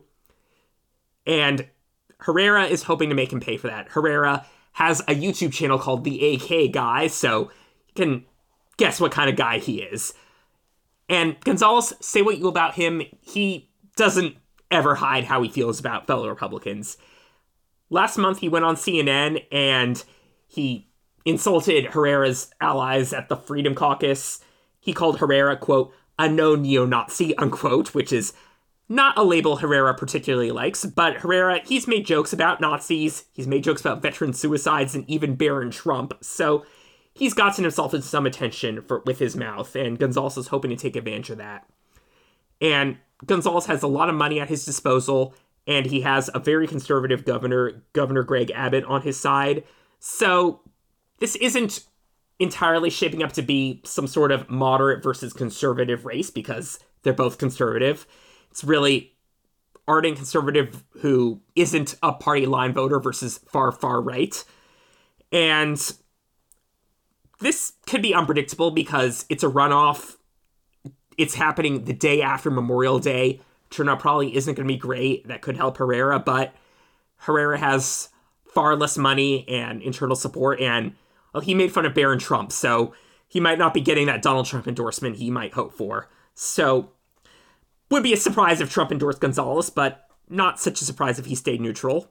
[SPEAKER 4] And Herrera is hoping to make him pay for that. Herrera has a YouTube channel called The A K Guy, so you can guess what kind of guy he is. And Gonzalez, say what you about him, he doesn't ever hide how he feels about fellow Republicans. Last month, he went on C N N and he insulted Herrera's allies at the Freedom Caucus. He called Herrera, quote, a no neo-Nazi, unquote, which is not a label Herrera particularly likes, but Herrera, he's made jokes about Nazis, he's made jokes about veteran suicides, and even Barron Trump, so he's gotten himself into some attention for, with his mouth, and Gonzalez is hoping to take advantage of that. And Gonzalez has a lot of money at his disposal, and he has a very conservative governor, Governor Greg Abbott, on his side, so this isn't entirely shaping up to be some sort of moderate versus conservative race, because they're both conservative. It's really ardent conservative who isn't a party line voter versus far, far right. And this could be unpredictable because it's a runoff. It's happening the day after Memorial Day. Turnout probably isn't going to be great. That could help Herrera, but Herrera has far less money and internal support, and well, he made fun of Barron Trump, so he might not be getting that Donald Trump endorsement he might hope for. So would be a surprise if Trump endorsed Gonzalez, but not such a surprise if he stayed neutral.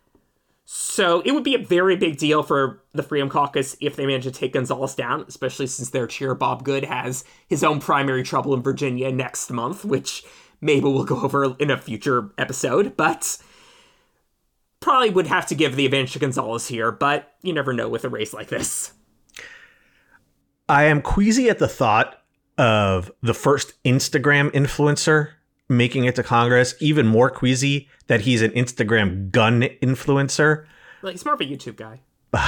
[SPEAKER 4] So it would be a very big deal for the Freedom Caucus if they manage to take Gonzalez down, especially since their chair, Bob Good, has his own primary trouble in Virginia next month, which maybe we'll go over in a future episode, but probably would have to give the advantage to Gonzalez here, but you never know with a race like this.
[SPEAKER 2] I am queasy at the thought of the first Instagram influencer making it to Congress, even more queasy that he's an Instagram gun influencer.
[SPEAKER 4] Well, he's more of a YouTube guy.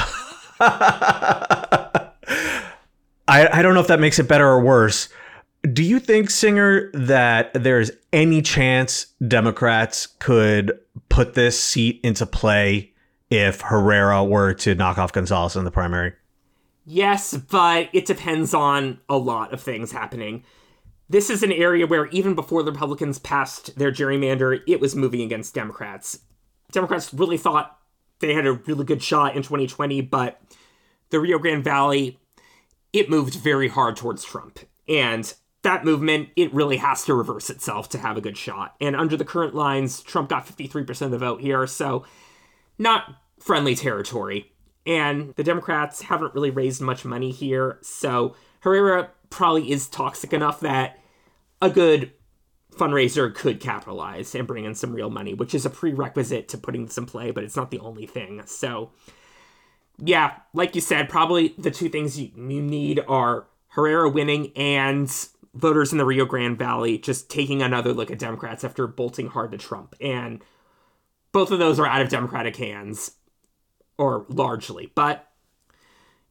[SPEAKER 2] I, I don't know if that makes it better or worse. Do you think, Singer, that there's any chance Democrats could put this seat into play if Herrera were to knock off Gonzalez in the primary?
[SPEAKER 4] Yes, but it depends on a lot of things happening. This is an area where even before the Republicans passed their gerrymander, it was moving against Democrats. Democrats really thought they had a really good shot in twenty twenty, but the Rio Grande Valley, it moved very hard towards Trump. And that movement, it really has to reverse itself to have a good shot. And under the current lines, Trump got fifty-three percent of the vote here, so not friendly territory. And the Democrats haven't really raised much money here, so Herrera probably is toxic enough that a good fundraiser could capitalize and bring in some real money, which is a prerequisite to putting this in play, but it's not the only thing. So, yeah, like you said, probably the two things you, you need are Herrera winning and voters in the Rio Grande Valley just taking another look at Democrats after bolting hard to Trump. And both of those are out of Democratic hands, or largely. But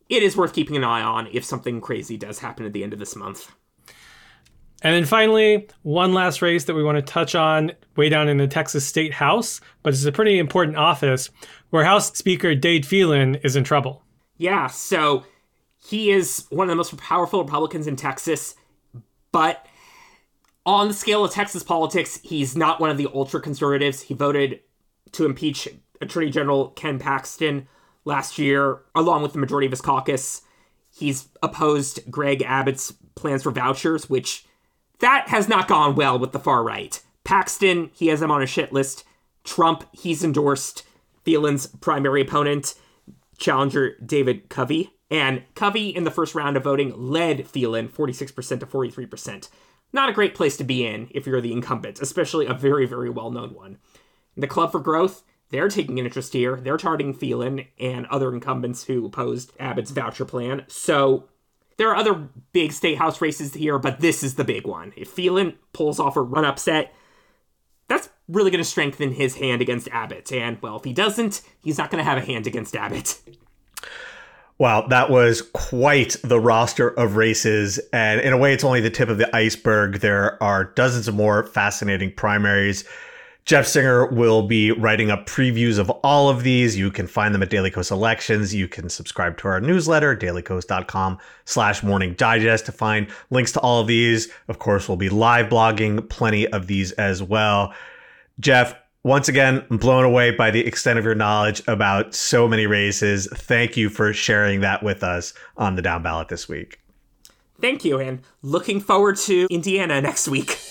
[SPEAKER 4] it is worth keeping an eye on if something crazy does happen at the end of this month.
[SPEAKER 1] And then finally, one last race that we want to touch on way down in the Texas State House, but it's a pretty important office where House Speaker Dade Phelan is in trouble.
[SPEAKER 4] Yeah, so he is one of the most powerful Republicans in Texas, but on the scale of Texas politics, he's not one of the ultra-conservatives. He voted to impeach Attorney General Ken Paxton last year, along with the majority of his caucus. He's opposed Greg Abbott's plans for vouchers, which that has not gone well with the far right. Paxton, he has him on a shit list. Trump, he's endorsed Phelan's primary opponent, challenger David Covey. And Covey, in the first round of voting, led Phelan forty-six percent to forty-three percent. Not a great place to be in if you're the incumbent, especially a very, very well-known one. The Club for Growth, they're taking an interest here. They're targeting Phelan and other incumbents who opposed Abbott's voucher plan. So there are other big state house races here, but this is the big one. If Phelan pulls off a run upset, that's really going to strengthen his hand against Abbott. And, well, if he doesn't, he's not going to have a hand against Abbott.
[SPEAKER 2] Wow, that was quite the roster of races. And in a way, it's only the tip of the iceberg. There are dozens of more fascinating primaries. Jeff Singer will be writing up previews of all of these. You can find them at Daily Kos Elections. You can subscribe to our newsletter, dailykos.com slash morning digest to find links to all of these. Of course, we'll be live blogging plenty of these as well. Jeff, once again, I'm blown away by the extent of your knowledge about so many races. Thank you for sharing that with us on the Down Ballot this week.
[SPEAKER 4] Thank you, and looking forward to Indiana next week.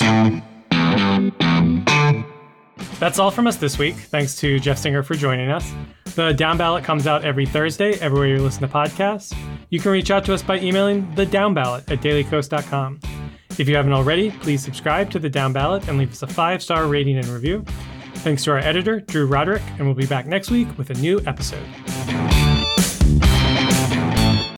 [SPEAKER 1] That's all from us this week. Thanks to Jeff Singer for joining us. The Down Ballot comes out every Thursday, everywhere you listen to podcasts. You can reach out to us by emailing the Down Ballot at daily kos dot com. If you haven't already, please subscribe to the Down Ballot and leave us a five-star rating and review. Thanks to our editor, Drew Roderick, and we'll be back next week with a new episode.